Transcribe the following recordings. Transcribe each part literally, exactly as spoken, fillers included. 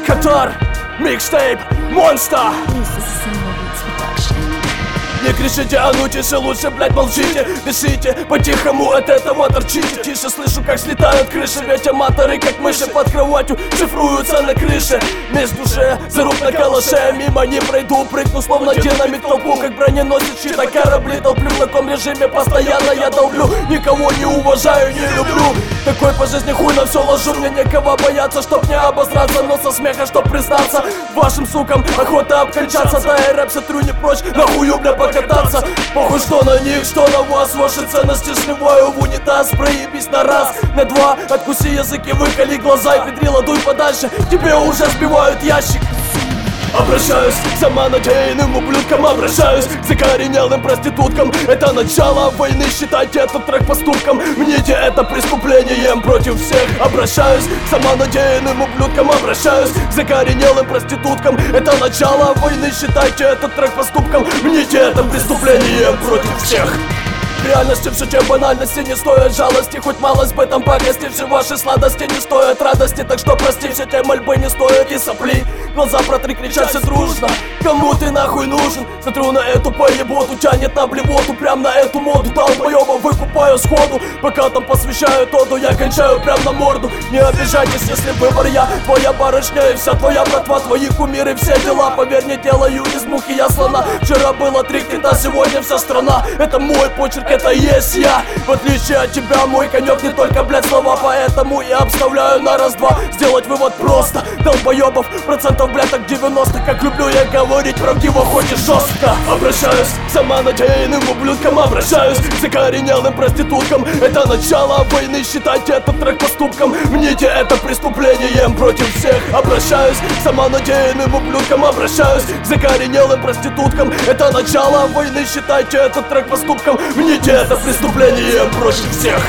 Катар, микстейп, Монстр. Не кричите, а ну тише, лучше, блять, молчите. Дышите, по-тихому от этого торчите. Тише слышу, как слетают крыши. Ведь аматоры, как мыши под кроватью, шифруются на крыше. Меж душе, заруб на калаше. Мимо не пройду, прыгну, словно динамит толпу. Как броненосец, щита корабли. Толплю в таком режиме, постоянно я долблю. Никого не уважаю, не люблю. Такой по жизни хуй на все ложу. Мне некого бояться, чтоб не обосраться. Но со смеха, чтоб признаться вашим сукам, охота обкончаться. Да и рэп сотру не прочь, нахую, бля, покататься. Похуй, что на них, что на вас. Ваши ценности сливаю в унитаз. Проебись на раз, на два. Откуси языки, выколи глаза. И педрила, дуй подальше, тебе уже сбивают ящик. Обращаюсь к самонадеянным ублюдкам, обращаюсь к закоренелым проституткам. Это начало войны, считайте этот трек поступком. Мните это преступлением против всех. Обращаюсь к самонадеянным ублюдкам, обращаюсь к закоренелым проституткам. Это начало войны, считайте этот трек поступком. Мните это преступлением против всех. В реальности все те банальности не стоят жалости. Хоть малость в этом пакости. Все ваши сладости не стоят радости. Так что прости, все те мольбы не стоят и сопли. Глаза протри, кричат все дружно. Кому ты нахуй нужен? Смотрю на эту поеботу, тянет на блевоту. Прям на эту моду долбоеба выкупаю сходу. Пока там посвящаю тоду, я кончаю прям на морду. Не обижайтесь, если выбор я, твоя барышня и вся твоя братва. Твои кумиры, все дела, поверь, не делаю из мухи я слона. Вчера было три кита, сегодня вся страна. Это мой почерк, это и есть я. В отличие от тебя, мой конек не только, блядь, слова. Поэтому я обставляю на раз-два. Сделать вывод просто: долбоебов процентов, блядь, так девяносто. Как люблю я говорить правдиво, хоть и жестко. Обращаюсь к самонадеянным ублюдкам, обращаюсь к закоренелым проституткам. Это начало войны, считайте этот трек поступком. Мните это преступлением против всех. Обращаюсь к самонадеянным ублюдкам, обращаюсь к закоренелым проституткам. Это начало войны, считайте этот трек поступком. Мните это преступлением против всех.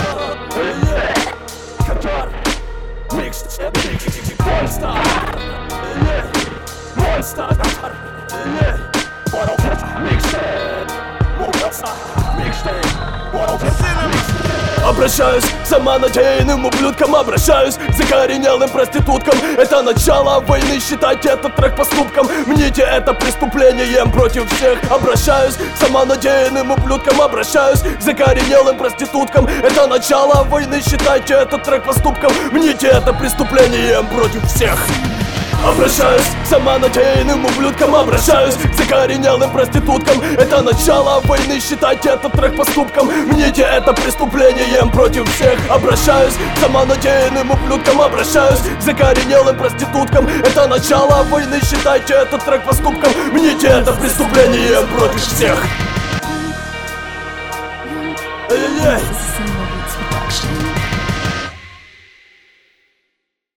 Обращаюсь к самонадеянным ублюдкам, обращаюсь к закоренелым проституткам. Это начало войны, считайте этот трек поступком. Мните это преступлением против всех. Обращаюсь к самонадеянным ублюдкам, обращаюсь к закоренелым проституткам. Это начало войны, считайте этот трек поступком. Мните это преступлением против всех. Обращаюсь к самонадеянным ублюдкам, обращаюсь к закоренелым проституткам. Это начало войны, считайте этот трек поступком. Мните это преступлением против всех. Обращаюсь к самонадеянным ублюдкам, обращаюсь к закоренелым проституткам. Это начало войны, считайте этот трек поступком. Мните это преступлением против всех. Эй-эй-эй.